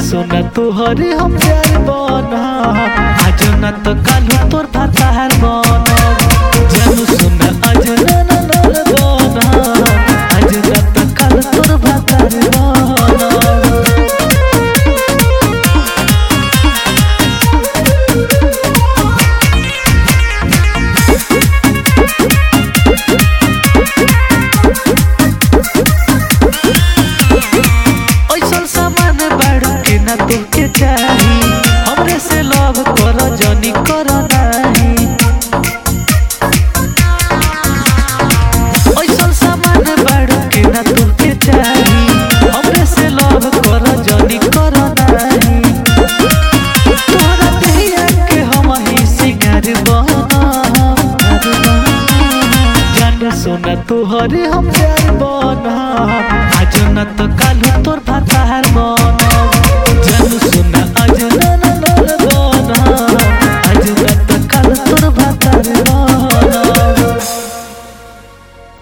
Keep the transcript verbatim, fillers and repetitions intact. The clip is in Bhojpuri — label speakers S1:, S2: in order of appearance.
S1: सोना तोहरे हम प्यार बना आज ना तो कालू तोर भातार बना जानू सोना आज ना ना ना बना आज ना तो कालू तोर भातार बना। तुमके चाही हमरे से लव कर जनी कर नाही ऐसन सामान बाड़ू के ना तुमके चाही हमरे से लव कर जनी कर नाही तोरा देहिया के हम ही सिंगार बना जान सोना तोहरे हम प्यार बना आज ना तो